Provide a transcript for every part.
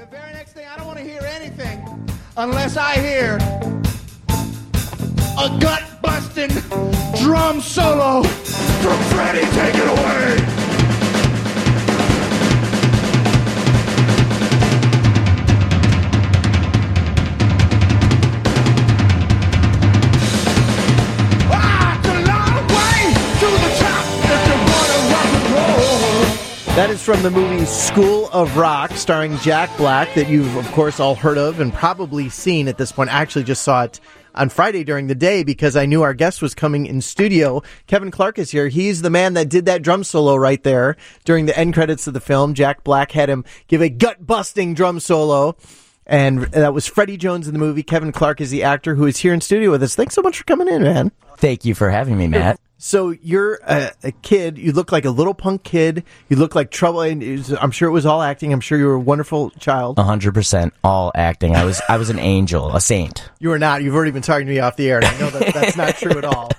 the very next thing, I don't want to hear anything unless I hear a gut-busting drum solo from Freddie. Take it away. That is from the movie School of Rock, starring Jack Black, that you've, of course, all heard of and probably seen at this point. I actually just saw it on Friday during the day because I knew our guest was coming in studio. Kevin Clark is here. He's the man that did that drum solo right there during the end credits of the film. Jack Black had him give a gut-busting drum solo, and that was Freddie Jones in the movie. Kevin Clark is the actor who is here in studio with us. Thanks so much for coming in, man. Thank you for having me, Matt. So you're a kid. You look like a little punk kid. You look like trouble. I'm sure it was all acting. I'm sure you were a wonderful child. 100% all acting. I was an angel, a saint. You were not. You've already been talking to me off the air, and I know that's not true at all.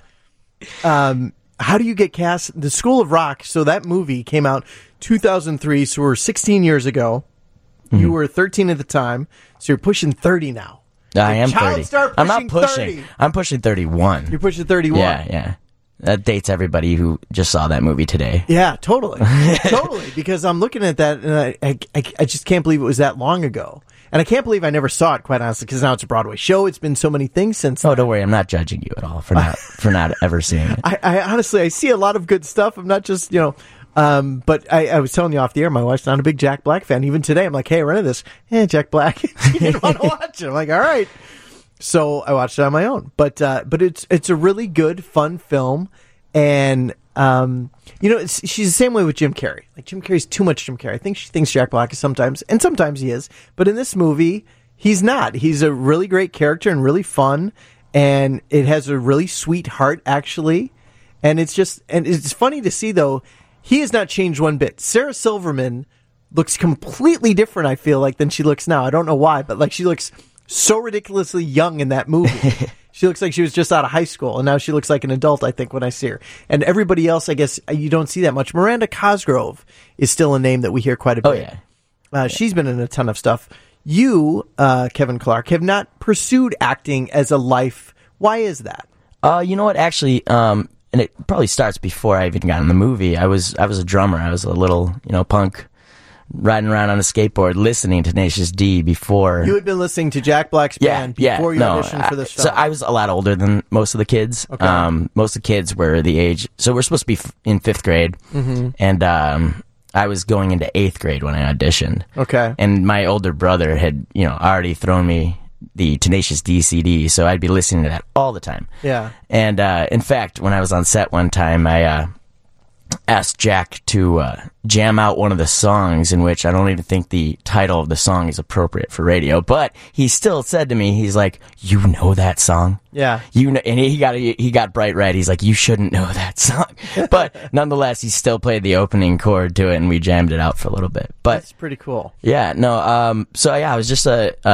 How do you get cast? The School of Rock. So that movie came out 2003. So we're 16 years ago. Mm-hmm. You were 13 at the time. So you're pushing 30 now. I am 30. I'm not pushing. 30. I'm pushing 31. You're pushing 31. Yeah. That dates everybody who just saw that movie today. Yeah, totally. Totally. Because I'm looking at that and I just can't believe it was that long ago. And I can't believe I never saw it, quite honestly, because now it's a Broadway show. It's been so many things since then. Oh, don't worry. I'm not judging you at all for not ever seeing it. I honestly, I see a lot of good stuff. I'm not just, but I was telling you off the air, my wife's not a big Jack Black fan. Even today, I'm like, hey, I rented this. Jack Black. You didn't want to watch it. I'm like, all right. So I watched it on my own, but it's a really good, fun film, and she's the same way with Jim Carrey. Like Jim Carrey's too much Jim Carrey. I think she thinks Jack Black is sometimes, and sometimes he is, but in this movie he's not. He's a really great character and really fun, and it has a really sweet heart actually, and it's funny to see though he has not changed one bit. Sarah Silverman looks completely different. I feel like than she looks now. I don't know why, but like she looks so ridiculously young in that movie. She looks like she was just out of high school, and now she looks like an adult, I think, when I see her. And everybody else, I guess, you don't see that much. Miranda Cosgrove is still a name that we hear quite a bit. Oh, yeah. She's been in a ton of stuff. You, Kevin Clark, have not pursued acting as a life. Why is that? You know what? Actually, and it probably starts before I even got in the movie. I was a drummer. I was a little, punk, riding around on a skateboard, listening to Tenacious D before. You had been listening to Jack Black's band before you auditioned for this film. So I was a lot older than most of the kids. Okay. Most of the kids were the age. So we're supposed to be in 5th grade. Mm-hmm. And I was going into 8th grade when I auditioned. Okay. And my older brother had, already thrown me the Tenacious D CD, so I'd be listening to that all the time. Yeah. And in fact, when I was on set one time, I asked Jack to jam out one of the songs, in which I don't even think the title of the song is appropriate for radio, but he still said to me, he's like, "You know that song?" Yeah. And he got bright red. He's like, "You shouldn't know that song." But nonetheless, he still played the opening chord to it, and we jammed it out for a little bit. But that's pretty cool. Yeah, no, so yeah, I was just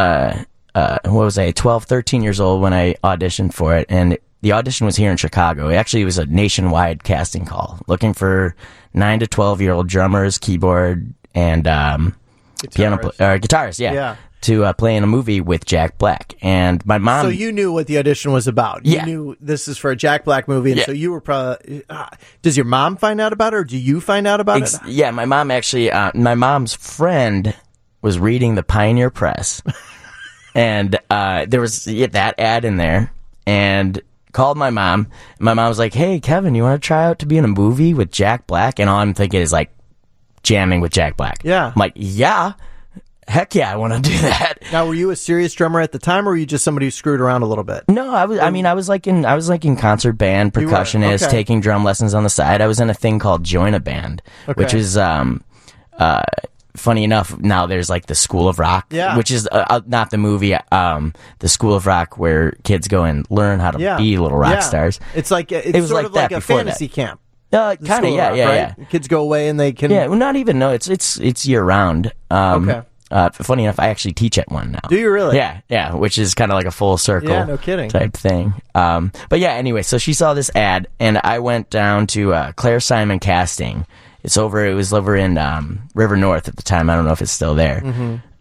12, 13 years old when I auditioned for it, and the audition was here in Chicago. It was a nationwide casting call, looking for 9 to 12-year-old drummers, keyboard, and guitarists, to play in a movie with Jack Black. And my mom... So you knew what the audition was about. Yeah. You knew this is for a Jack Black movie, and so you were probably... does your mom find out about it, or do you find out about it? Yeah, my mom actually... my mom's friend was reading the Pioneer Press, and there was that ad in there, and... called my mom. My mom was like, "Hey, Kevin, you want to try out to be in a movie with Jack Black?" And all I'm thinking is like jamming with Jack Black. Yeah. I'm like, yeah, heck yeah, I want to do that. Now, were you a serious drummer at the time, or were you just somebody who screwed around a little bit? No, I was like in concert band, percussionist, taking drum lessons on the side. I was in a thing called Join a Band, which is funny enough, now there's like the School of Rock, which is not the movie, the School of Rock where kids go and learn how to be little rock stars. It's like it was sort of like a fantasy camp. Kind of, yeah. Kids go away and they can. Yeah, well, not even. No, it's year round. Okay. Funny enough, I actually teach at one now. Do you really? Yeah, which is kind of like a full circle. Yeah, no kidding. Type thing. But yeah, anyway, so she saw this ad, and I went down to Claire Simon Casting. It was over in River North at the time. I don't know if it's still there. Mm-hmm.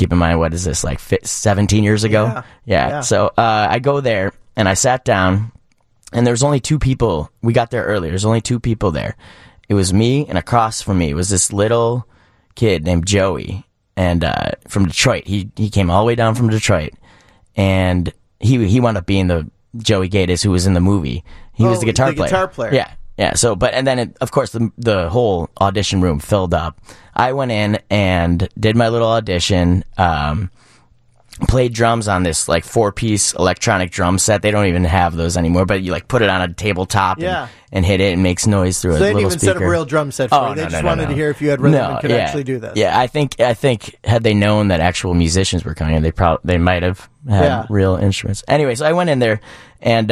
keep in mind, what is this, like 17 years ago? Yeah. So I go there, and I sat down, and there was only 2 people. We got there early. There's only 2 people there. It was me, and across from me was this little kid named Joey, and from Detroit. He came all the way down from Detroit, and he wound up being the Joey Gatiss who was in the movie. He was the guitar player. Yeah. So, and then of course the whole audition room filled up. I went in and did my little audition. Played drums on this like 4-piece electronic drum set. They don't even have those anymore, but you like put it on a tabletop and hit it and makes noise through a little speaker. They didn't even set up a real drum set for you. They just wanted to hear if you had rhythm and could actually do this. Yeah, I think had they known that actual musicians were coming in, they might have had real instruments. Anyway, so I went in there and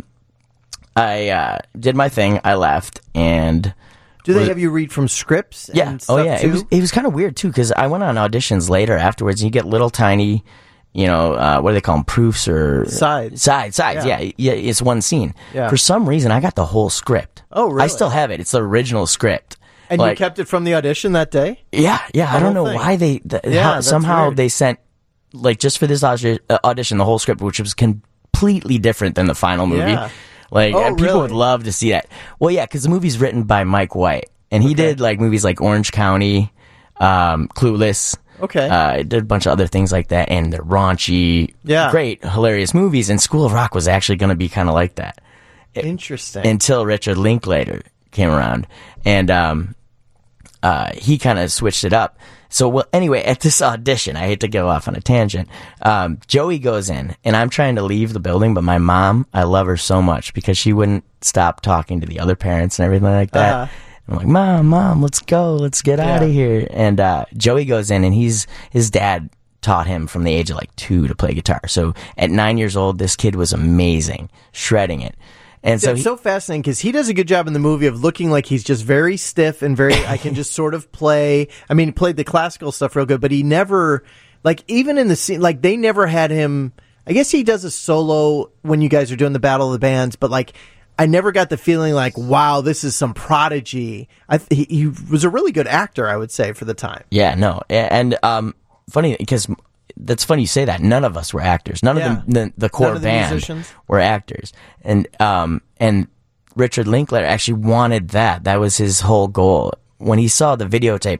I did my thing. I left and. Do they have you read from scripts? Yeah. And stuff too? It was kind of weird too because I went on auditions later afterwards. And you get little tiny. What do they call them? Proofs or sides? Yeah. It's one scene. Yeah. For some reason, I got the whole script. Oh, really? I still have it. It's the original script. And you kept it from the audition that day? Yeah. I don't know why somehow weird. They sent like just for this audition the whole script, which was completely different than the final movie. Yeah. Like people really? would love to see that. Well, yeah, because the movie's written by Mike White, and he did like movies like Orange County, Clueless. Okay. Did a bunch of other things like that, and they're raunchy, great, hilarious movies. And School of Rock was actually going to be kind of like that. Interesting. Until Richard Linklater came around, and he kind of switched it up. So, well, anyway, at this audition, I hate to go off on a tangent. Joey goes in, and I'm trying to leave the building, but my mom, I love her so much because she wouldn't stop talking to the other parents and everything like that. I'm like, Mom, let's go. Let's get out of here. And Joey goes in, and his dad taught him from the age of like 2 to play guitar. So at 9 years old, this kid was amazing, shredding it. And so it's so fascinating because he does a good job in the movie of looking like he's just very stiff and very, I can just sort of play. I mean, he played the classical stuff real good, but he never, like, even in the scene, like, they never had him. I guess he does a solo when you guys are doing the Battle of the Bands, but like, I never got the feeling like, wow, this is some prodigy. He was a really good actor, I would say, for the time. Yeah, no. And funny, because that's funny you say that. None of us were actors. None of the core band musicians were actors. And Richard Linklater actually wanted that. That was his whole goal. When he saw the videotape,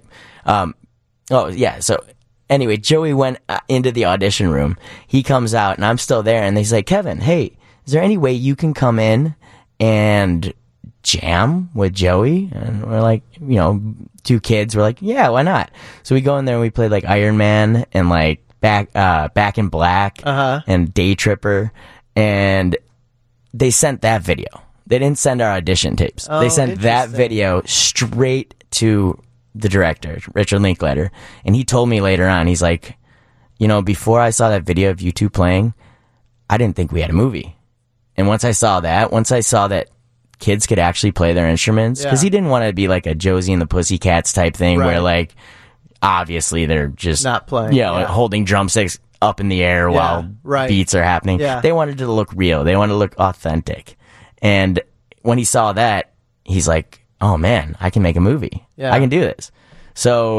so anyway, Joey went into the audition room. He comes out, and I'm still there, and they say, Kevin, hey, is there any way you can come in and jam with Joey? And we're like, 2 kids. We're like, yeah, why not? So we go in there and we played like Iron Man and like Back in Black and Day Tripper, and they sent that video. They didn't send our audition tapes. They sent that video straight to the director, Richard Linklater, and he told me later on, he's like, before I saw that video of you 2 playing, I didn't think we had a movie. And once I saw that kids could actually play their instruments, because he didn't want to be like a Josie and the Pussycats type thing where like obviously they're just not playing, holding drumsticks up in the air while beats are happening. They wanted it to look real. They wanted to look authentic. And when he saw that, he's like, oh man, I can make a movie. I can do this. So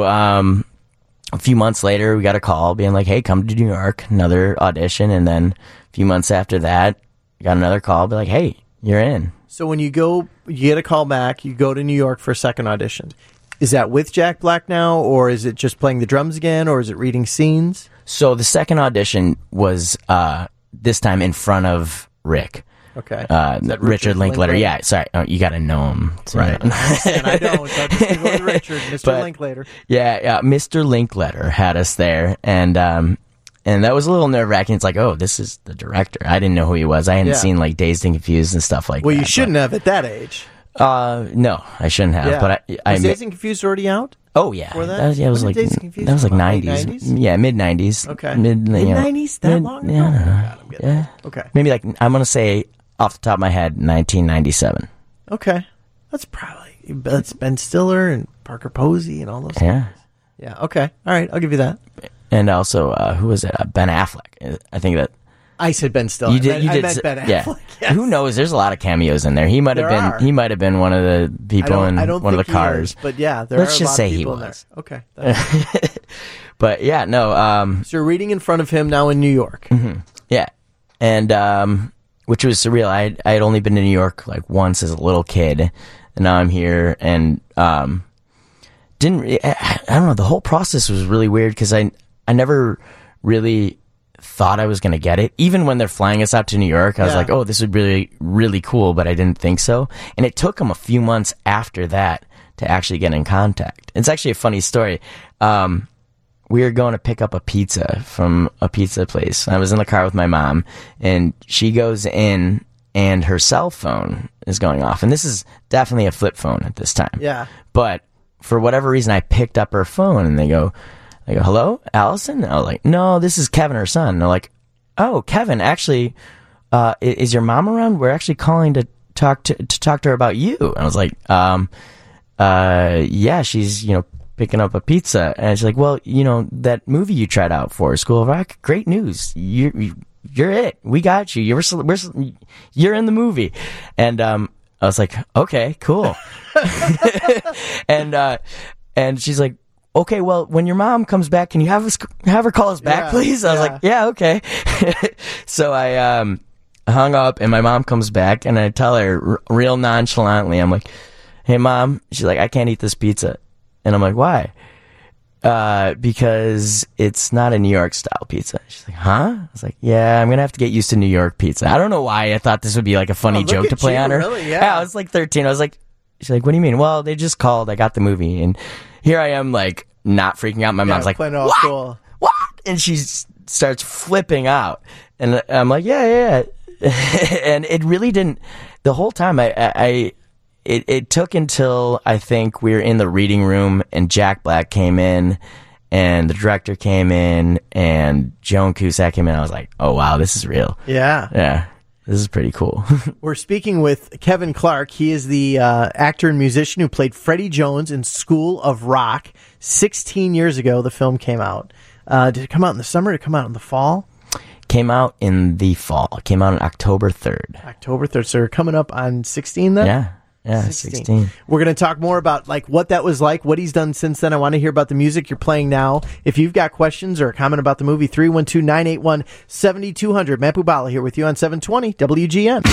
a few months later, we got a call being like, hey, come to New York, another audition. And then a few months after that, got another call, be like, hey, you're in. So when you get a call back, you go to New York for a second audition. Is that with Jack Black now, or is it just playing the drums again, or is it reading scenes? So the second audition was this time in front of Rick. Okay. Richard Linklater. Yeah, sorry. Oh, you got to know him. Right. I don't. So I'm just going to go with Richard, Mr. Linklater. Yeah, Mr. Linklater had us there, and that was a little nerve-wracking. It's like, oh, this is the director. I didn't know who he was. I hadn't seen like Dazed and Confused and stuff like that. Well, you shouldn't have at that age. No, I shouldn't have. Yeah. But was Dazed and Confused already out? Oh yeah, that? It was like Dazed and Confused? That was like Late 90s. Yeah, mid 90s. Okay, mid 90s. That long ago? Yeah, God, I'm getting it. Okay, maybe like I'm gonna say off the top of my head, 1997. Okay, that's Ben Stiller and Parker Posey and all those. Yeah. Guys. Yeah. Okay. All right. I'll give you that. And also, who was it? Ben Affleck. I think that. I said Ben Stiller. I meant Ben Affleck. Yeah. Yes. Who knows? There's a lot of cameos in there. He might have been. He might have been one of the people in one of the cars. But yeah, let's just say he was. Okay. But yeah, no. So you're reading in front of him now in New York. Yeah, and which was surreal. I had only been to New York like once as a little kid, and now I'm here, and I don't know. The whole process was really weird because I never really thought I was going to get it. Even when they're flying us out to New York, I was like, oh, this would be really, really cool, but I didn't think so. And it took them a few months after that to actually get in contact. It's actually a funny story. We were going to pick up a pizza from a pizza place. I was in the car with my mom, and she goes in, and her cell phone is going off. And this is definitely a flip phone at this time. Yeah. But for whatever reason, I picked up her phone, and they go, hello, Allison? And I was like, no, this is Kevin, her son. And they're like, oh, Kevin, actually, is your mom around? We're actually calling to talk to her about you. And I was like, yeah, she's, picking up a pizza. And she's like, well, that movie you tried out for, School of Rock, great news. You're it. We got you. You're in the movie. And I was like, okay, cool. And she's like, okay, well, when your mom comes back, can you have her call us back, please? I was like, yeah, okay. So I hung up, and my mom comes back, and I tell her real nonchalantly, I'm like, hey, Mom. She's like, I can't eat this pizza. And I'm like, why? Because it's not a New York style pizza. She's like, huh? I was like, yeah, I'm going to have to get used to New York pizza. I don't know why I thought this would be like a funny joke to play on her. Really? Yeah. I was like 13. I was like, she's like, what do you mean? Well, they just called. I got the movie. And here I am, like, not freaking out. My mom's like, what? Cool. What? And she starts flipping out. And I'm like, yeah. And it really didn't, the whole time It took until I think we were in the reading room and Jack Black came in and the director came in and Joan Cusack came in. I was like, oh, wow, this is real. Yeah. Yeah. This is pretty cool. We're speaking with Kevin Clark. He is the actor and musician who played Freddie Jones in School of Rock. 16 years ago, the film came out. Did it come out in the summer? Did it come out in the fall? Came out in the fall. It came out on October 3rd. October 3rd. So we're coming up on 16 then? Yeah. Yeah, 16. We're going to talk more about like what that was like, what he's done since then. I want to hear about the music you're playing now. If you've got questions or a comment about the movie, 312-981-7200. Matt Bubala here with you on 720 WGN.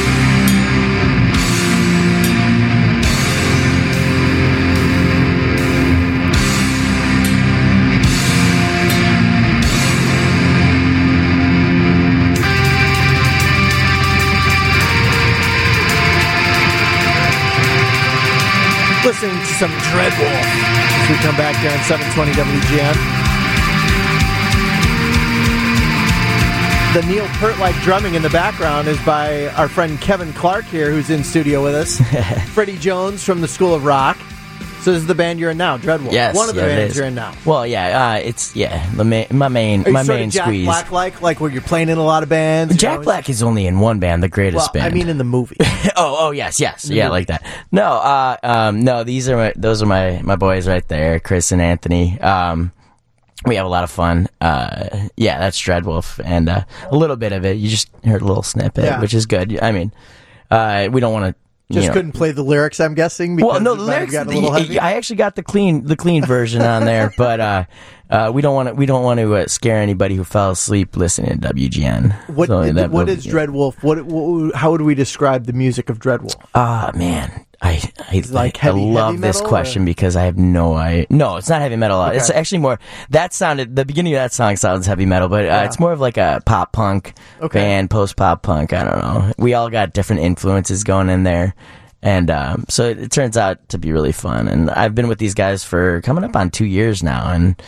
Listening to some Dreadwolf as we come back here on 720 WGN. The Neil Peart-like drumming in the background is by our friend Kevin Clark here, who's in studio with us. Freddie Jones from the School of Rock. So this is the band you're in now, Dreadwolf. Yes, one of the bands you're in now. Well, yeah, it's my main Jack squeeze. Black like where you're playing in a lot of bands. Jack Black is only in one band, the Greatest Band. I mean in the movie. oh yes, yeah, like that. No, no, those are my boys right there, Chris and Anthony. We have a lot of fun. Yeah, that's Dreadwolf, and a little bit of it. You just heard a little snippet, which is good. I mean, we don't want to. Couldn't play the lyrics, I'm guessing. Because well, no, the lyrics. I actually got the clean version on there, but we don't want to scare anybody who fell asleep listening to WGN. What is Dreadwolf? How would we describe the music of Dreadwolf? Man, I heavy love this question because I have no idea. No, it's not heavy metal. Okay. It's actually more. The beginning of that song sounds heavy metal, but it's more of like a pop punk band, post pop punk. I don't know. We all got different influences going in there, and so it turns out to be really fun. And I've been with these guys for coming up on 2 years now, and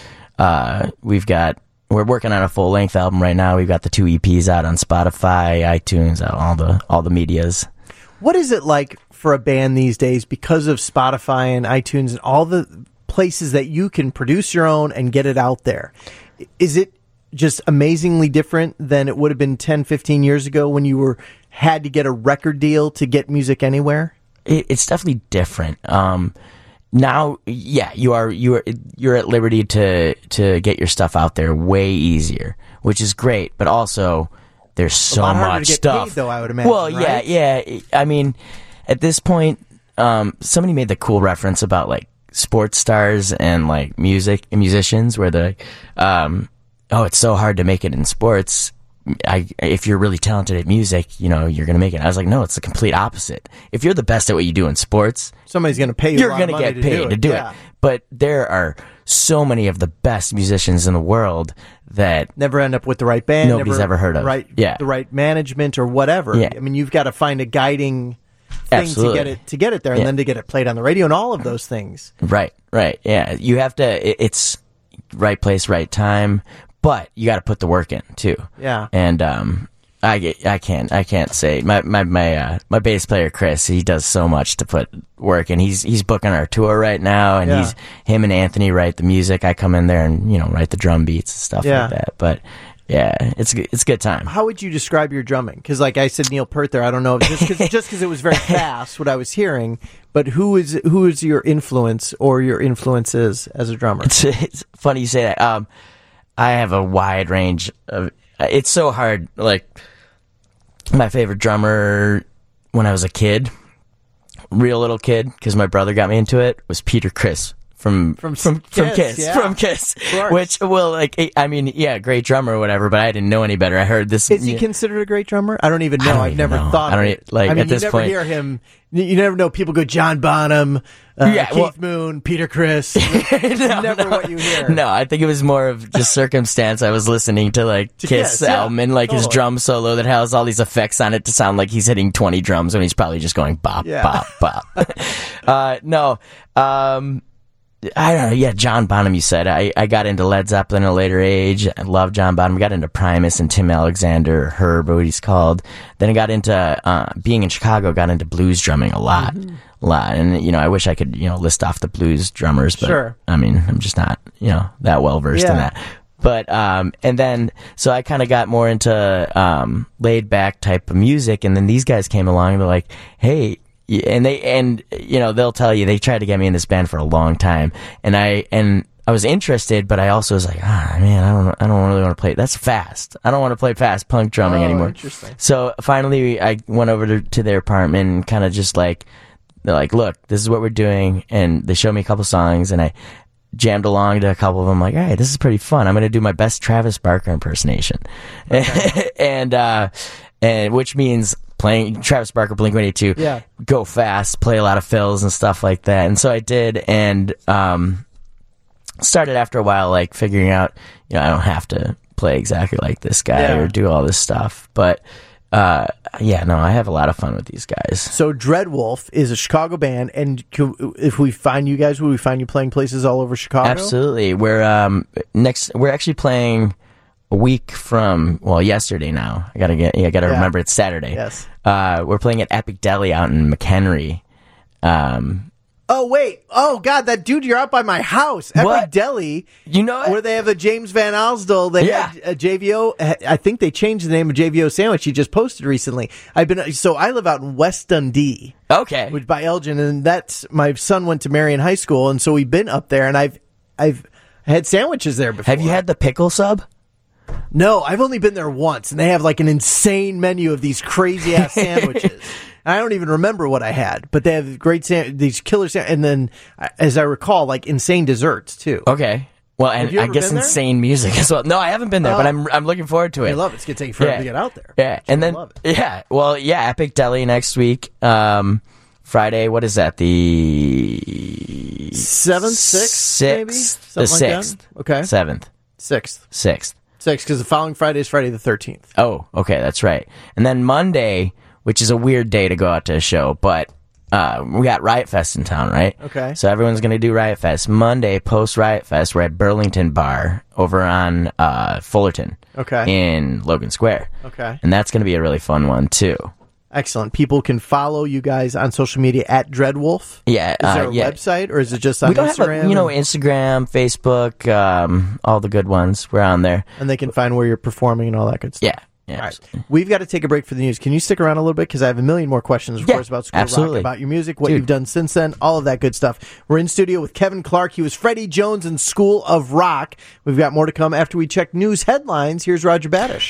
we're working on a full length album right now. We've got the 2 EPs out on Spotify, iTunes, all the medias. What is it like for a band these days because of Spotify and iTunes and all the places that you can produce your own and get it out there? Is it just amazingly different than it would have been 10, 15 years ago when you had to get a record deal to get music anywhere? It's definitely different. Now, yeah, you're at liberty to get your stuff out there way easier, which is great, but also there's so much stuff. Paid, though, I would imagine. Well, yeah. I mean, at this point, somebody made the cool reference about like sports stars and like musicians where they're like, oh, it's so hard to make it in sports. If you're really talented at music, you're going to make it. I was like, no, it's the complete opposite. If you're the best at what you do in sports, somebody's going to pay you. You're going to get paid to do it. But there are so many of the best musicians in the world that never end up with the right band. Nobody's ever heard of. The right management or whatever. Yeah. I mean, you've got to find a guiding thing to get it there, and then to get it played on the radio and all of those things. Right. Yeah, you have to. It's right place, right time. But you got to put the work in too. Yeah. And I can't say my bass player Chris, he does so much to put work in. He's booking our tour right now, and him and Anthony write the music. I come in there and write the drum beats and stuff like that. But yeah, it's a good time. How would you describe your drumming? Because like I said, Neil Peart there. I don't know just because it was very fast what I was hearing. But who is your influence or your influences as a drummer? It's funny you say that. I have a wide range of. It's so hard. Like my favorite drummer when I was a kid, real little kid, because my brother got me into it, was Peter Criss from Kiss. Yeah. From Kiss, which great drummer or whatever. But I didn't know any better. I heard this. Is he considered a great drummer? I don't even know. I've never thought. At this point, you never hear him. You never know. People go John Bonham, Keith Moon, Peter Criss. Never what you hear. No, I think it was more of just circumstance. I was listening to Kiss album and his drum solo that has all these effects on it to sound like he's hitting 20 drums when he's probably just going bop, bop, bop. No. I don't know. Yeah, John Bonham, you said. I got into Led Zeppelin at a later age. I love John Bonham. I got into Primus and Tim Alexander, Herb, what he's called. Then I got into, being in Chicago, got into blues drumming a lot. And, I wish I could, list off the blues drummers, but sure. I mean, I'm just not, that well versed in that. But, and then, so I kind of got more into, laid back type of music. And then these guys came along and they're like, hey, and they'll tell you they tried to get me in this band for a long time, and I was interested, but I also was like, man, I don't really want to play. That's fast. I don't want to play fast punk drumming anymore. Interesting. So finally, I went over to their apartment and kind of just they're like, look, this is what we're doing, and they showed me a couple songs, and I jammed along to a couple of them. Like, all right, this is pretty fun. I'm going to do my best Travis Barker impersonation, okay. and which means playing Travis Barker, Blink-182, go fast, play a lot of fills and stuff like that. And so I did, and started after a while figuring out, I don't have to play exactly like this guy or do all this stuff. But I have a lot of fun with these guys. So Dreadwolf is a Chicago band, and if we find you guys, will we find you playing places all over Chicago? Absolutely. We're actually playing a week from yesterday now. I gotta remember it's Saturday. Yes. We're playing at Epic Deli out in McHenry. Oh wait! Oh God, that dude, you're out by my house. Epic Deli. You know it? Where they have a James Van Alsdale. They had a JVO. I think they changed the name of JVO Sandwich. He just posted recently. I live out in West Dundee. Okay. Which by Elgin, and that's my son went to Marion High School, and so we've been up there, and I've had sandwiches there before. Have you had the pickle sub? No, I've only been there once, and they have an insane menu of these crazy ass sandwiches. I don't even remember what I had, but they have great these killer and then, as I recall, insane desserts too. Okay, well, and I guess insane music as well. No, I haven't been there, but I'm looking forward to it. I love it. It's gonna take forever to get out there. Yeah, and then Epic Deli next week. Friday, what is that? The 7th, 6th, maybe? The 6th. Okay. 7th. 6th, because the following Friday is Friday the 13th. Oh, okay, that's right. And then Monday, which is a weird day to go out to a show, but we got Riot Fest in town, right? Okay. So everyone's going to do Riot Fest. Monday, post Riot Fest, we're at Burlington Bar over on Fullerton. Okay. In Logan Square. Okay. And that's going to be a really fun one, too. Excellent. People can follow you guys on social media at Dreadwolf. Yeah. Is there a website, or is it just on Instagram? Instagram, Facebook, all the good ones. We're on there. And they can find where you're performing and all that good stuff. Yeah. All right. We've got to take a break for the news. Can you stick around a little bit? Because I have a million more questions, of course, about School Rock, about your music, what you've done since then, all of that good stuff. We're in studio with Kevin Clark. He was Freddie Jones in School of Rock. We've got more to come after we check news headlines. Here's Roger Badish.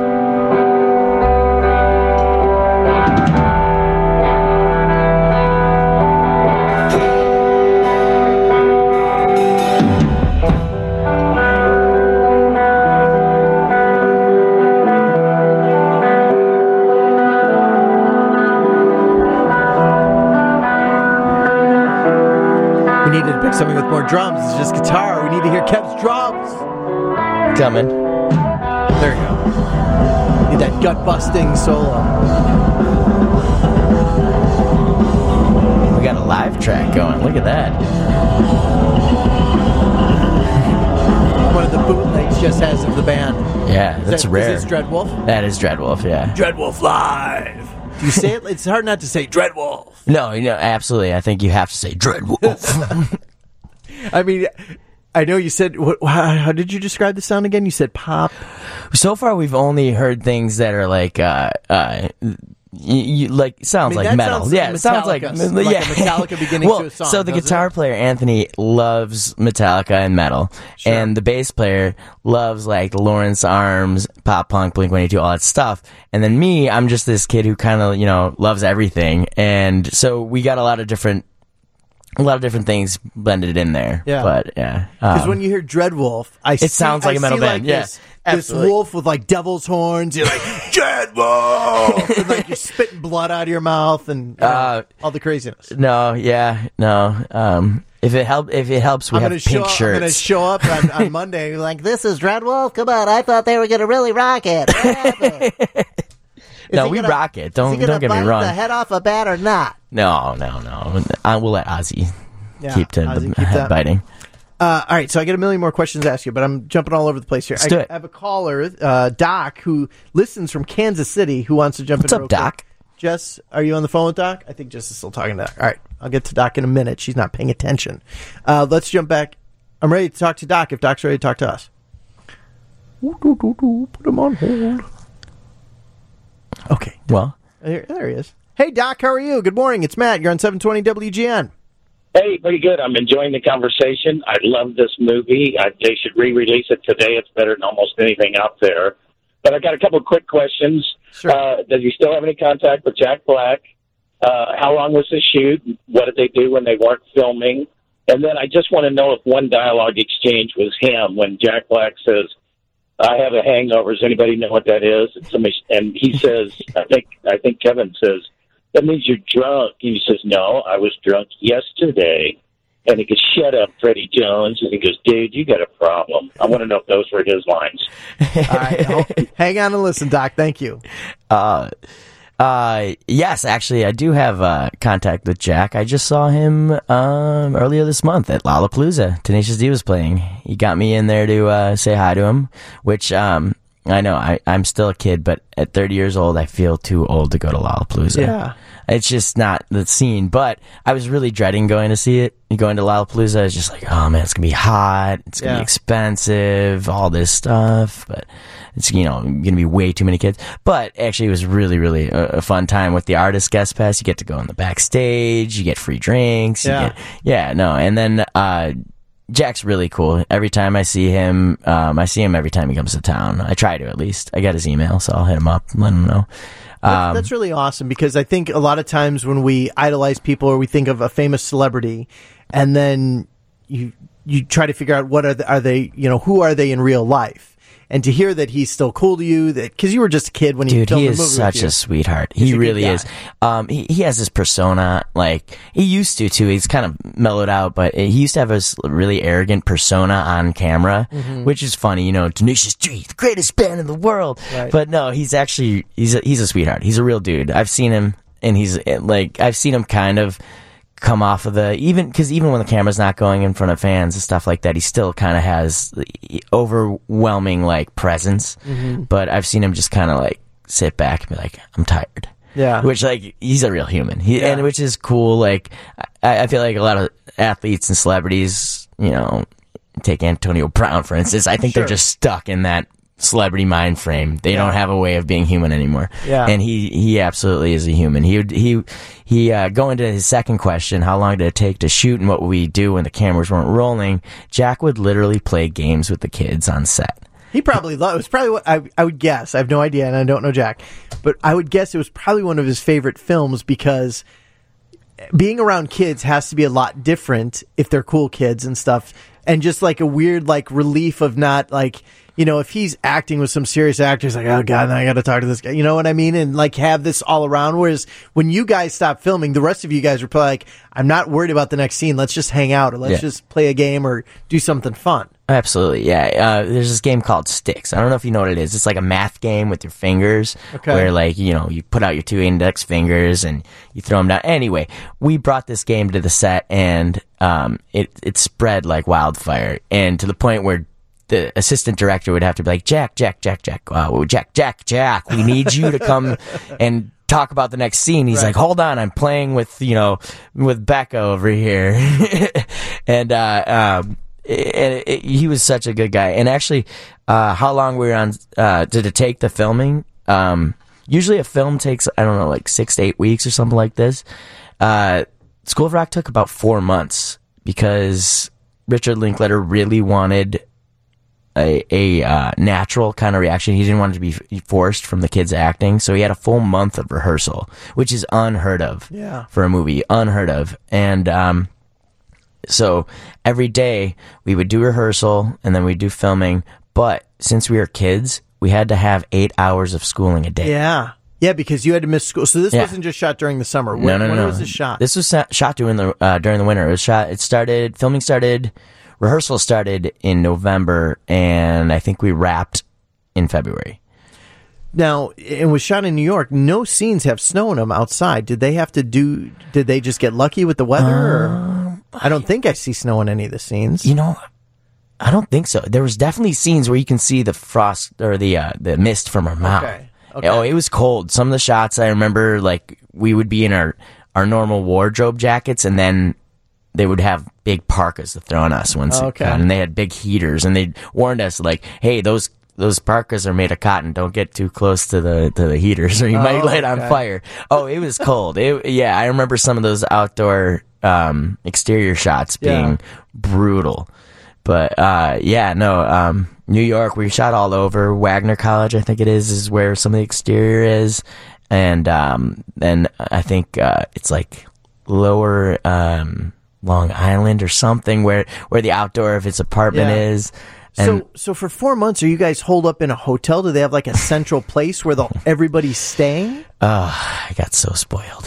needed to pick something with more drums. It's just guitar. We need to hear Kev's drums. Coming. There you go. Need that gut-busting solo. We got a live track going. Look at that. One of the bootlegs just has of the band. Yeah, that's rare. Is this Dreadwolf? That is Dreadwolf, yeah. Dreadwolf Live. Do you say it? It's hard not to say Dreadwolf. No, absolutely. I think you have to say Dreadwolf. I mean, I know you said, how did you describe the sound again? You said pop. So far, we've only heard things that are like, sounds like metal. It sounds like a Metallica beginning to a song. So the guitar player Anthony loves Metallica and metal, and the bass player loves like Lawrence Arms, pop punk, Blink-182, all that stuff. And then me, I'm just this kid who kind of loves everything, and so we got a lot of different things blended in there. Yeah, but yeah, because when you hear Dreadwolf, it sounds like a metal band. Yes. This wolf with like devil's horns, you're like Dreadwolf, and like you're spitting blood out of your mouth and all the craziness. No. If it helps, we have pink shirts. I'm gonna show up on Monday. You're like, this is Dreadwolf. Come on, I thought they were gonna really rock it. What happened? No, we rock it. Don't get me wrong. The head off a bat or not? No. We'll let Ozzy keep the biting. All right, so I get a million more questions to ask you, but I'm jumping all over the place here. I have a caller, Doc, who listens from Kansas City, who wants to jump in. What's up, Doc? Quick. Jess, are you on the phone with Doc? I think Jess is still talking to Doc. All right, I'll get to Doc in a minute. She's not paying attention. Let's jump back. I'm ready to talk to Doc if Doc's ready to talk to us. Put him on hold. Okay. Well, there he is. Hey, Doc, how are you? Good morning. It's Matt. You're on 720 WGN. Hey, pretty good. I'm enjoying the conversation. I love this movie. They should re-release it today. It's better than almost anything out there. But I got a couple of quick questions. Sure. Does he still have any contact with Jack Black? How long was the shoot? What did they do when they weren't filming? And then I just want to know if one dialogue exchange was him when Jack Black says, I have a hangover. Does anybody know what that is? And he says, I think Kevin says, that means you're drunk. And he says, no, I was drunk yesterday. And he goes, shut up, Freddie Jones. And he goes, dude, you got a problem. I want to know if those were his lines. All right, hang on and listen, Doc. Thank you. Yes, actually, I do have contact with Jack. I just saw him earlier this month at Lollapalooza. Tenacious D was playing. He got me in there to say hi to him, which I know I'm still a kid, but at 30 years old, I feel too old to go to Lollapalooza. Yeah. It's just not the scene, but I was really dreading going to see it. Going to Lollapalooza, I was just like, oh man, it's going to be hot. It's going to be expensive, all this stuff, but it's, going to be way too many kids. But actually, it was really, really a fun time with the artist guest pass. You get to go in the backstage, you get free drinks. And then, Jack's really cool. Every time I see him every time he comes to town. I try to, at least. I got his email, so I'll hit him up and let him know. That's really awesome, because I think a lot of times when we idolize people or we think of a famous celebrity, and then you try to figure out what are they, who are they in real life? And to hear that he's still cool to you, that because you were just a kid when he filmed the movie. Dude, he is such a sweetheart. He really is. He has this persona, like he used to too. He's kind of mellowed out, but he used to have this really arrogant persona on camera, which is funny. Tenacious D, the greatest band in the world. Right. But no, he's actually he's a sweetheart. He's a real dude. I've seen him, and I've seen him kind of come off of even when the camera's not going in front of fans and stuff like that, he still kind of has the overwhelming like presence. But I've seen him just kind of like sit back and be like, I'm tired. Yeah. Which like he's a real human. And which is cool. Like I feel like a lot of athletes and celebrities, take Antonio Brown for instance. I think they're just stuck in that celebrity mind frame. They don't have a way of being human anymore. Yeah. And he absolutely is a human. He going to his second question, how long did it take to shoot and what would we do when the cameras weren't rolling? Jack would literally play games with the kids on set. He probably loved it. Was probably what I would guess. I have no idea, and I don't know Jack, but I would guess it was probably one of his favorite films, because being around kids has to be a lot different if they're cool kids and stuff. And just like a weird like relief of not like you know, if he's acting with some serious actor, he's like, oh God, now I got to talk to this guy. You know what I mean? And like have this all around. Whereas when you guys stop filming, the rest of you guys are probably like, I'm not worried about the next scene. Let's just hang out or let's just play a game or do something fun. Absolutely, yeah. There's this game called Sticks. I don't know if you know what it is. It's like a math game with your fingers, where like, you know, you put out your 2 index fingers and you throw them down. Anyway, we brought this game to the set, and it spread like wildfire, and to the point where the assistant director would have to be like, Jack, we need you to come and talk about the next scene. He's like, hold on, I'm playing with, you know, with Becca over here. And he was such a good guy. And actually, how long we were on, did it take the filming? Usually a film takes, I don't know, like 6 to 8 weeks or something like this. School of Rock took about 4 months because Richard Linklater really wanted a natural kind of reaction. He didn't want it to be forced from the kids acting. So he had a full month of rehearsal, which is unheard of for a movie, unheard of. And, so every day we would do rehearsal and then we'd do filming. But since we were kids, we had to have 8 hours of schooling a day. Yeah. Yeah, because you had to miss school. So this wasn't just shot during the summer. No. When was this shot? This was shot during the winter. Rehearsal started in November, and I think we wrapped in February. Now, it was shot in New York. No scenes have snow in them outside. Did they just get lucky with the weather? Or? I don't think I see snow in any of the scenes. You know, I don't think so. There was definitely scenes where you can see the frost or the mist from our mouth. Okay. Oh, it was cold. Some of the shots I remember, like, we would be in our normal wardrobe jackets, and then they would have big parkas to throw on us once it got, and they had big heaters, and they warned us, like, hey, those parkas are made of cotton. Don't get too close to the heaters, or you might light on fire. Oh, it was cold. I remember some of those outdoor exterior shots being brutal. But New York, we shot all over. Wagner College, I think it is where some of the exterior is, and then I think it's like lower Long Island or something where the outdoor of its apartment is. And so for 4 months, are you guys holed up in a hotel? Do they have like a central place where everybody's staying? I got so spoiled.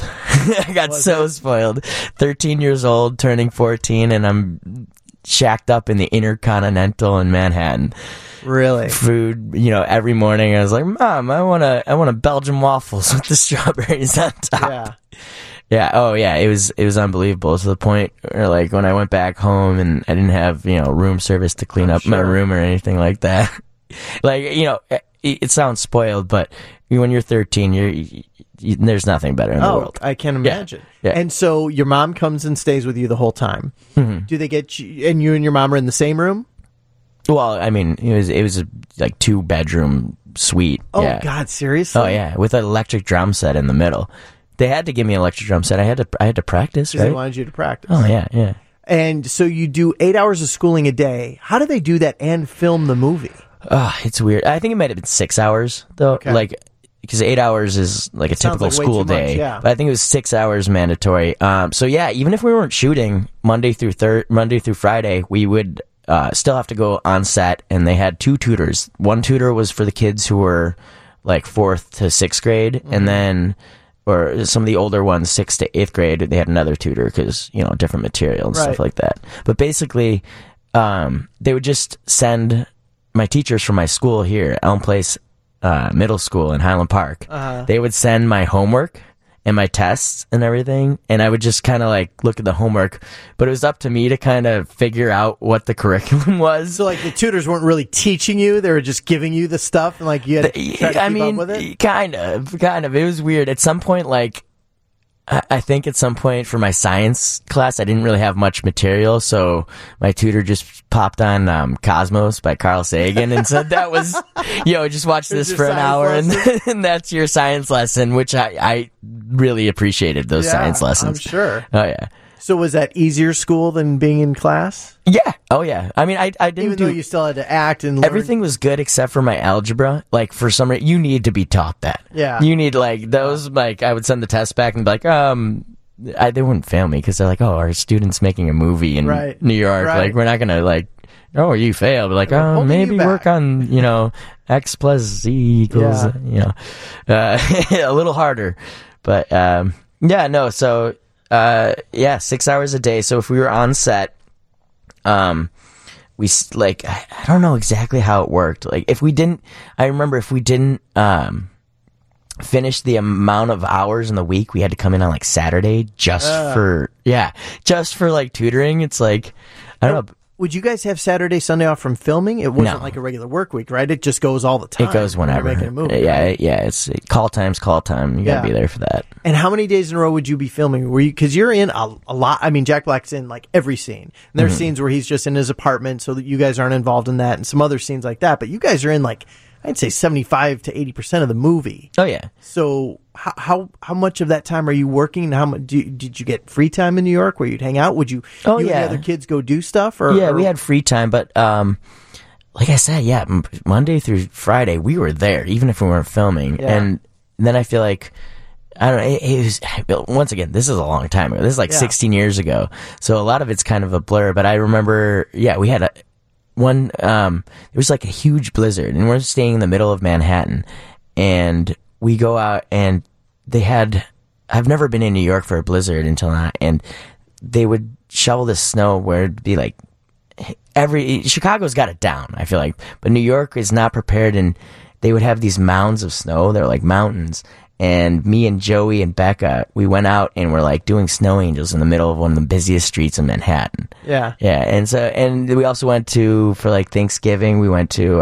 Spoiled. 13 years old, turning 14, and I'm shacked up in the Intercontinental in Manhattan. Really? Food, you know, every morning I was like, Mom, I want a Belgian waffles with the strawberries on top. Yeah. Yeah. Oh, yeah. It was unbelievable to the point where, like, when I went back home and I didn't have, you know, room service to clean up my room or anything like that. Like, you know, it sounds spoiled, but when you're 13, there's nothing better in the world. I can imagine. Yeah. And so your mom comes and stays with you the whole time. Mm-hmm. Do they get you, and you and your mom are in the same room? Well, I mean, it was a, like 2-bedroom suite. Oh God, seriously? Oh yeah, with an electric drum set in the middle. They had to give me an electric drum set. I had to practice, right? They wanted you to practice. Oh, yeah. And so you do 8 hours of schooling a day. How do they do that and film the movie? It's weird. I think it might have been 6 hours, though. Okay. Like, because 8 hours is like a typical school day. Much, yeah. But I think it was 6 hours mandatory. So, yeah, even if we weren't shooting Monday through Friday, we would still have to go on set, and they had 2 tutors. One tutor was for the kids who were like 4th to 6th grade, and then... or some of the older ones, 6th to 8th grade, they had another tutor because, you know, different material and stuff like that. But basically, they would just send my teachers from my school here, Elm Place Middle School in Highland Park. They would send my homework and my tests and everything, and I would just kind of like look at the homework, but it was up to me to kind of figure out what the curriculum was. So like the tutors weren't really teaching you, they were just giving you the stuff, and like you had to try to keep up with it? Kind of. It was weird. At some point, like, I think at some point for my science class, I didn't really have much material, so my tutor just popped on Cosmos by Carl Sagan and said that was, just watch this for an hour and that's your science lesson, which I really appreciated those science lessons. I'm sure. Oh, yeah. So was that easier school than being in class? Yeah. Oh, yeah. I mean, I didn't Even though you still had to act and learn. Everything was good except for my algebra. Like, for some reason, you need to be taught that. Yeah. You need, like, those, like, I would send the test back and be like, they wouldn't fail me because they're like, oh, our student's making a movie in New York. Right. Like, we're not going to, like, oh, you failed. Like, We're oh, holding maybe you back. work on, X plus Z equals, a little harder. But, so, 6 hours a day. So if we were on set, I don't know exactly how it worked. Like, if we didn't finish the amount of hours in the week, we had to come in on like Saturday just for like tutoring. It's like, I don't know. Would you guys have Saturday, Sunday off from filming? It wasn't No. like a regular work week, right? It just goes all the time. It goes when you're whenever. making a movie, Yeah, right? it's call time's call time. You gotta be there for that. And how many days in a row would you be filming? Were you, because you're in a lot. I mean, Jack Black's in like every scene. And there's scenes where he's just in his apartment, so that you guys aren't involved in that, and some other scenes like that. But you guys are in like, I'd say 75 to 80% of the movie. Oh yeah. So how much of that time are you working? How much did you get free time in New York where you'd hang out? Would you? Oh, you yeah. and the other kids go do stuff? Or Yeah, we had free time, but like I said, Monday through Friday we were there, even if we weren't filming. Yeah. And then I feel like, I don't know, it was, once again, this is a long time ago. This is like 16 years ago. So a lot of it's kind of a blur, but I remember, we had it was like a huge blizzard, and we're staying in the middle of Manhattan, and we go out, and I've never been in New York for a blizzard until now, and they would shovel this snow where it'd be like, Chicago's got it down, I feel like, but New York is not prepared, and they would have these mounds of snow. They're like mountains. And me and Joey and Becca, we went out and we're like doing snow angels in the middle of one of the busiest streets in Manhattan. Yeah. Yeah. And we also went for like Thanksgiving, we went to,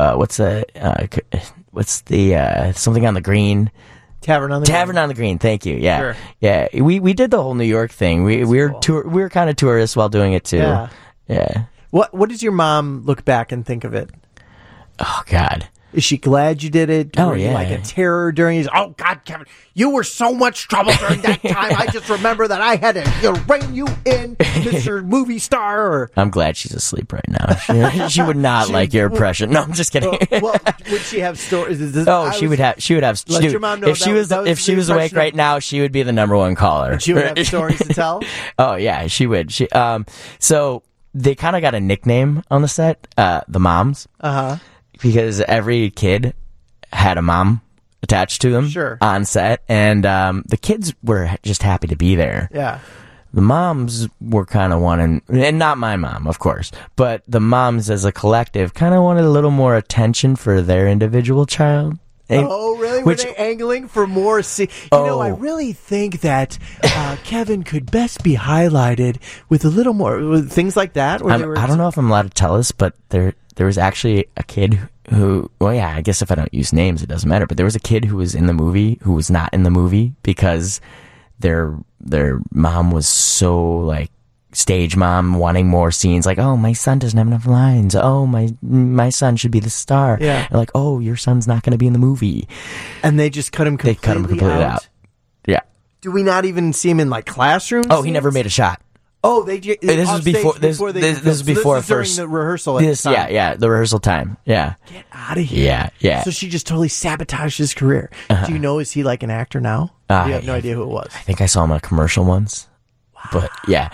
something on the Green. Tavern on the Green. Thank you. Yeah. Sure. Yeah. We did the whole New York thing. We were kind of tourists while doing it too. Yeah. Yeah. What does your mom look back and think of it? Oh God. Is she glad you did it? Oh, Were you yeah. like a terror during his? Oh God, Kevin, you were so much trouble during that time. I just remember that I had to rein you in, Mr. Movie Star. Or I'm glad she's asleep right now. She would not like your impression. No, I'm just kidding. well, would she have stories? She would have. Let your mom know if she was the awake impression right now, she would be the number one caller. She would have stories to tell. Oh yeah, she would. So they kind of got a nickname on the set, the Moms, because every kid had a mom attached to them on set, and the kids were just happy to be there. Yeah. The moms were kind of wanting, and not my mom, of course, but the moms as a collective kind of wanted a little more attention for their individual child. Oh, really? Were they angling for more? I really think that Kevin could best be highlighted with a little more with things like that. I don't know if I'm allowed to tell this, but there was actually a kid who, well, yeah, I guess if I don't use names, it doesn't matter. But there was a kid who was in the movie who was not in the movie because their mom was so like stage mom, wanting more scenes. Like, oh, my son doesn't have enough lines. Oh, my son should be the star. Yeah. And like, oh, your son's not going to be in the movie. And they just cut him completely out. Yeah. Do we not even see him in like classrooms? Oh, he never made a shot. Oh, This is before during the rehearsal. The rehearsal time. Yeah. Get out of here. Yeah. So she just totally sabotaged his career. Do you know, is he like an actor now? You have no idea who it was. I think I saw him on a commercial once. Wow. But yeah.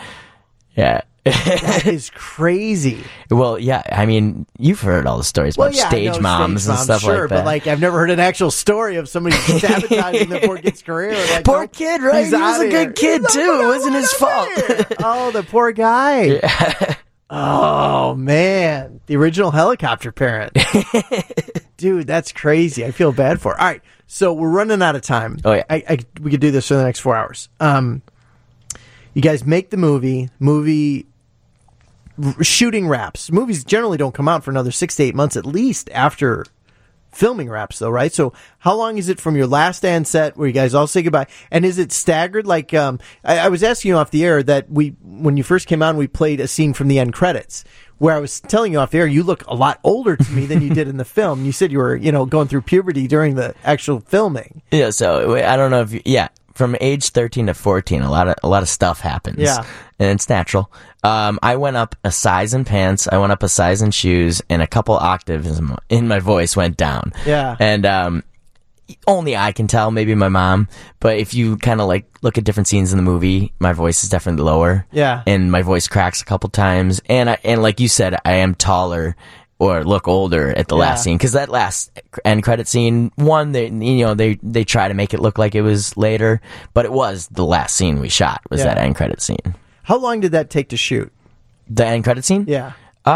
That is crazy. Well, yeah, I mean, you've heard all the stories about stage moms and stuff like that. But like, I've never heard an actual story of somebody sabotaging the poor kid's career. Like, poor kid, right? He was a good kid too. It wasn't his fault. Oh, the poor guy. Yeah. Oh man, the original helicopter parent. Dude, that's crazy. I feel bad for her. All right, so we're running out of time. Oh yeah, we could do this for the next 4 hours. You guys make the movie shooting wraps. Movies generally don't come out for another 6 to 8 months at least after filming wraps, though, right? So how long is it from your last day on set where you guys all say goodbye? And is it staggered? Like, I was asking you off the air that when you first came on, we played a scene from the end credits where I was telling you off the air, you look a lot older to me than you did in the film. You said you were, going through puberty during the actual filming. Yeah. So I don't know if from age 13 to 14, a lot of stuff happens. Yeah. And it's natural. I went up a size in pants, I went up a size in shoes, and a couple octaves in my voice went down. Yeah. And, only I can tell, maybe my mom, but if you kind of like look at different scenes in the movie, my voice is definitely lower. Yeah. And my voice cracks a couple times. And like you said, I am taller or look older at the last scene. Cause that last end credit scene, they try to make it look like it was later, but it was the last scene we shot was that end credit scene. How long did that take to shoot? The end credit scene? Yeah.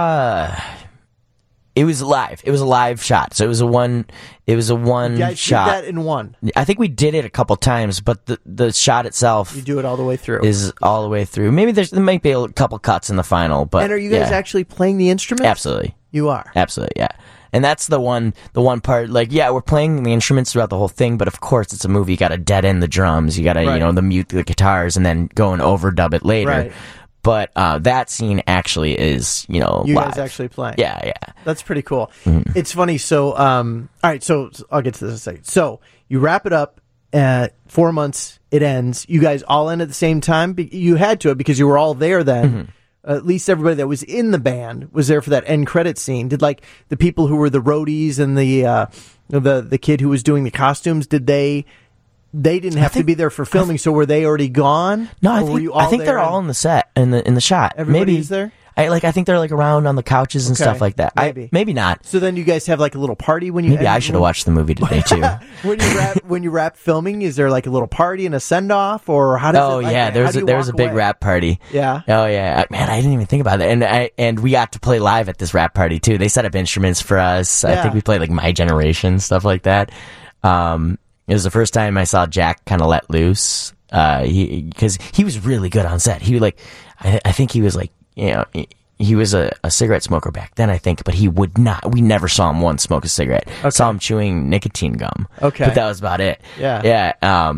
It was live. It was a live shot. So it was a one You shot. did that in one. I think we did it a couple times, but the shot itself You do it all the way through. is all the way through. Maybe there might be a couple cuts in the final, but And are you guys actually playing the instruments? Absolutely. You are. Absolutely, yeah. And that's the one part, like, yeah, we're playing the instruments throughout the whole thing, but of course it's a movie. You gotta dead end the drums. You gotta, the mute the guitars and then go and overdub it later. Right. But that scene actually is, You live. guys actually playing. Yeah. That's pretty cool. It's funny. So, all right. So I'll get to this in a second. So you wrap it up. 4 months. It ends. You guys all end at the same time. You had to because you were all there then. At least everybody that was in the band was there for that end credit scene. Did like the people who were the roadies and the kid who was doing the costumes? Did they didn't have to be there for filming? So were they already gone? No, I think they're all in the set in the shot. Everybody Maybe is there. I think they're like around on the couches and Okay, stuff like that. Maybe not. So then you guys have like a little party when you. Maybe I should have watched the movie today too. when you wrap filming, is there like a little party and a send off, or how does? Oh it, like, yeah, how do you there was a walk big away? rap party. Yeah. Oh yeah, man, I didn't even think about that. And we got to play live at this rap party too. They set up instruments for us. I think we played like My Generation, stuff like that. It was the first time I saw Jack kind of let loose. Because he was really good on set. He like, I think he was like, he was a cigarette smoker back then, I think, but he would not. We never saw him once smoke a cigarette. Okay. Saw him chewing nicotine gum. Okay. But that was about it. Yeah. Yeah.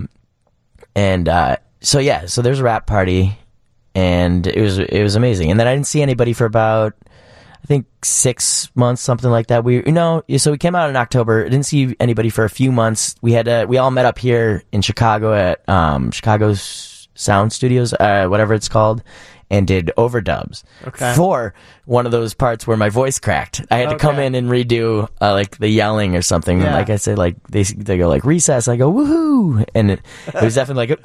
So there's a rap party, and it was amazing. And then I didn't see anybody for about, I think 6 months, something like that. So we came out in October. Didn't see anybody for a few months. We all met up here in Chicago at Chicago's Sound Studios, whatever it's called, and did overdubs for one of those parts where my voice cracked. I had to come in and redo like the yelling or something. Yeah. And like I said, like they go like recess. I go woohoo, and it was definitely like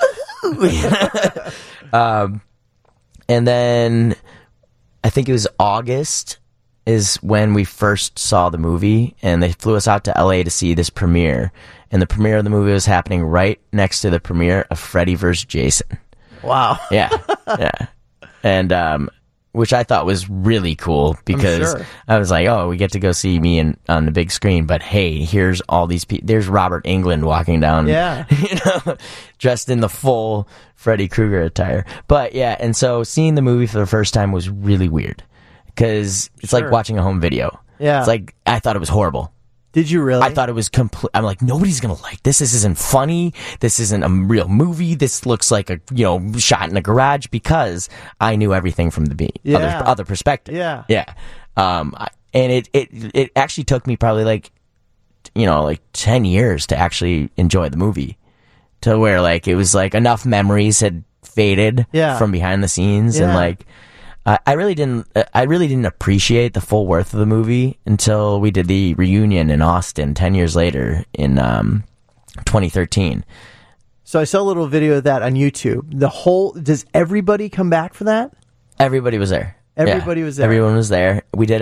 woohoo. And then I think it was August is when we first saw the movie, and they flew us out to LA to see this premiere. And the premiere of the movie was happening right next to the premiere of Freddy vs. Jason. Wow. Yeah. Yeah. And, which I thought was really cool because I was like, oh, we get to go see me on the big screen, but hey, here's all these people. There's Robert Englund walking down, dressed in the full Freddy Krueger attire. But yeah, and so seeing the movie for the first time was really weird because it's like watching a home video. Yeah. It's like, I thought it was horrible. Did you really? I thought it was complete. I'm like, nobody's gonna like this. This isn't funny. This isn't a real movie. This looks like a shot in a garage because I knew everything from the other perspective. Yeah, yeah. And it actually took me probably like 10 years to actually enjoy the movie, to where like it was like enough memories had faded from behind the scenes and like. I really didn't appreciate the full worth of the movie until we did the reunion in Austin 10 years later in 2013. So I saw a little video of that on YouTube. Does everybody come back for that? Everybody was there. Everybody was there. Everyone was there. We did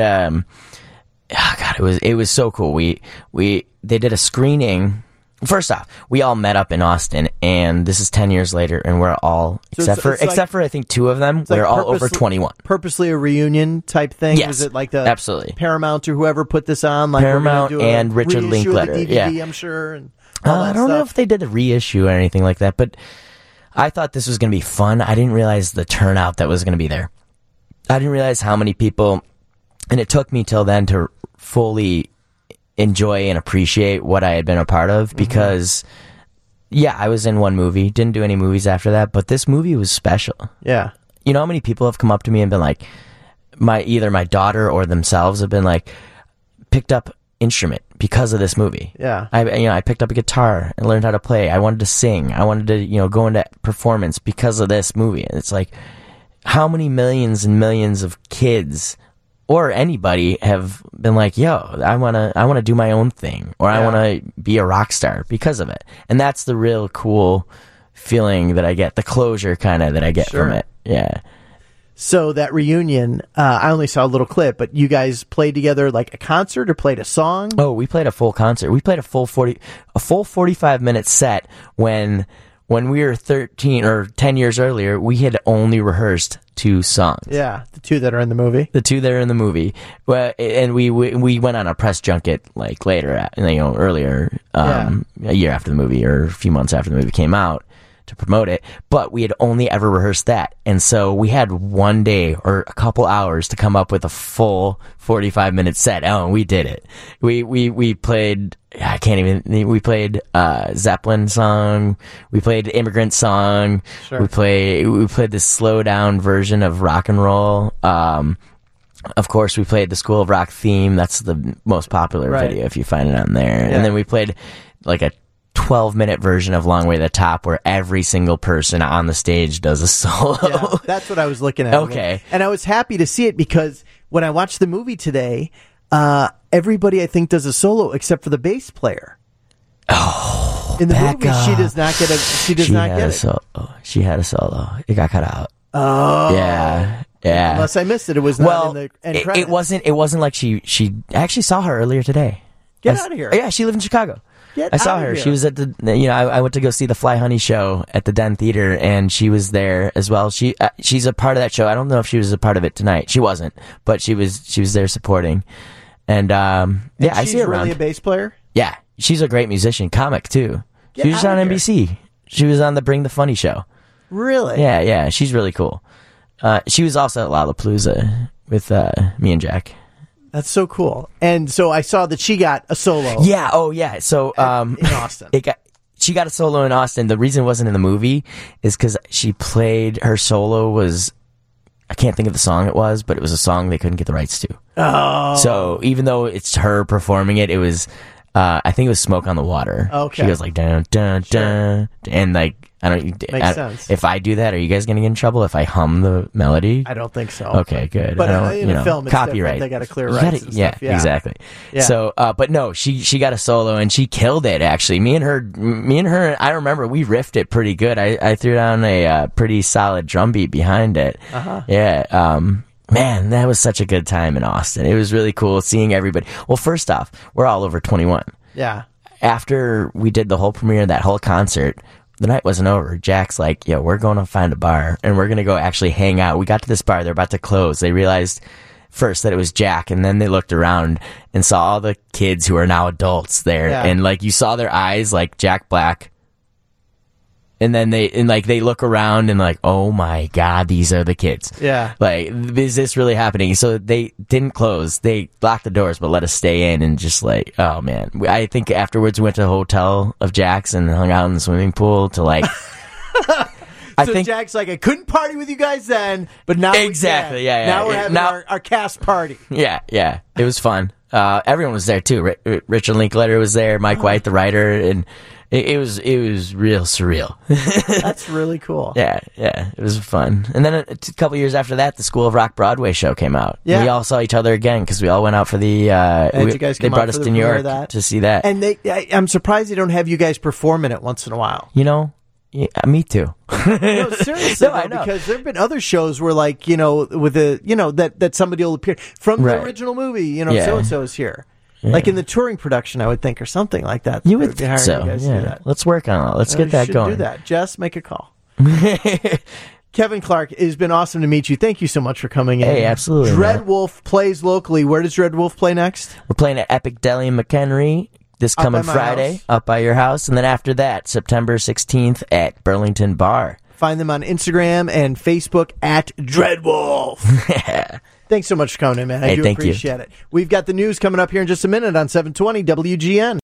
it was so cool. They did a screening. First off, we all met up in Austin, and this is 10 years later, and we're all, except for I think 2 of them, we're all over 21. Purposely a reunion type thing? Yes. Was it like the absolutely Paramount or whoever put this on? Like Paramount and Richard Linklater. DVD, I'm sure. And I don't know if they did a reissue or anything like that, but I thought this was going to be fun. I didn't realize the turnout that was going to be there. I didn't realize how many people, and it took me till then to fully enjoy and appreciate what I had been a part of because I was in one movie, didn't do any movies after that, but this movie was special. Yeah. You know how many people have come up to me and been like, either my daughter or themselves have been like, picked up instrument because of this movie. Yeah. I picked up a guitar and learned how to play. I wanted to sing. I wanted to, go into performance because of this movie. And it's like, how many millions and millions of kids or anybody have been like, yo, I want to do my own thing, or I want to be a rock star because of it. And that's the real cool feeling that I get, the closure kind of that I get from it. Yeah. So that reunion, I only saw a little clip, but you guys played together like a concert or played a song? Oh, we played a full concert. We played a full 45-minute set when we were 13 or 10 years earlier. We had only rehearsed 2 songs. Yeah, the 2 that are in the movie. The 2 that are in the movie. Well, and we went on a press junket like later, earlier, a year after the movie or a few months after the movie came out, to promote it, but we had only ever rehearsed that. And so we had one day or a couple hours to come up with a full 45-minute set. Oh, and we did it. We played, we played Zeppelin song. We played Immigrant Song. Sure. We played this slow down version of rock and roll. Of course, we played the School of Rock theme. That's the most popular video if you find it on there. Yeah. And then we played like a 12-minute version of Long Way to the Top where every single person on the stage does a solo. Yeah, that's what I was looking at. Okay. And I was happy to see it because when I watched the movie today, everybody I think does a solo except for the bass player. Oh, in the movie, Becca. she does not get it. She had a solo. It got cut out. Oh. Yeah. Unless I missed it. It was not in the end credits. It wasn't like she I actually saw her earlier today. Get out of here. Yeah, she lived in Chicago. Get I saw out of her. here. She was at the, I went to go see the Fly Honey show at the Den Theater, and she was there as well. She's a part of that show. I don't know if she was a part of it tonight. She wasn't, but she was there supporting. And I see her around. She's really a bass player? Yeah, she's a great musician, comic too. She was on NBC. She was on the Bring the Funny show. Really? Yeah, she's really cool. She was also at Lollapalooza with me and Jack. That's so cool. And so I saw that she got a solo. Yeah. Oh, yeah. So in Austin. She got a solo in Austin. The reason it wasn't in the movie is because she played, her solo was, I can't think of the song it was, but it was a song they couldn't get the rights to. Oh. So even though it's her performing it, it was, I think it was Smoke on the Water. Okay. She goes like, dun, dun, dun, and like, Makes sense. If I do that, are you guys going to get in trouble if I hum the melody? I don't think so. Okay, good. But in a film, it's copyright. They got to clear rights and yeah, stuff. Yeah, exactly. Yeah. So, but no, she got a solo and she killed it. Actually, me and her. I remember we riffed it pretty good. I threw down a pretty solid drum beat behind it. Uh-huh. Yeah. Man, that was such a good time in Austin. It was really cool seeing everybody. Well, first off, we're all over 21. Yeah. After we did the whole premiere of that whole concert, the night wasn't over. Jack's like, yo, we're going to find a bar and we're going to go actually hang out. We got to this bar. They're about to close. They realized first that it was Jack, and then they looked around and saw all the kids who are now adults there. Yeah. And like you saw their eyes like Jack Black. And then they look around and like, oh my God, these are the kids. Yeah. Like, is this really happening? So they didn't close. They locked the doors, but let us stay in and just like, oh man. I think afterwards we went to the hotel of Jack's and hung out in the swimming pool to like. So Jack's like, I couldn't party with you guys then, but now exactly, we can. yeah. Now we're having our cast party. Yeah. It was fun. Everyone was there too. Richard Linklater was there, Mike White, the writer, and it was real surreal. That's really cool. Yeah, it was fun. And then a couple years after that, the School of Rock Broadway show came out. Yeah. We all saw each other again because we all went out for the. Did you guys they come brought out us for to the New premiere York of that? to see that. And I'm surprised they don't have you guys perform in it once in a while. You know, yeah, me too. No, seriously, No, I know. because there have been other shows where, like, with that somebody will appear from the Right. original movie. Yeah. So and so is here. Yeah. Like in the touring production, I would think, or something like that. You They would be think hiring so. you guys to do Yeah. that. Let's work on it. Let's We get that should going. Do that. Jess, make a call. Kevin Clark, it has been awesome to meet you. Thank you so much for coming in. Hey, absolutely, Dread man. Wolf plays locally. Where does Dread Wolf play next? We're playing at Epic Deli in McHenry this Up coming by my Friday, house. up by your house, and then after that, September 16th at Burlington Bar. Find them on Instagram and Facebook at Dread Wolf. Thanks so much for coming in, man. I Hey, do thank you. appreciate it. We've got the news coming up here in just a minute on 720 WGN.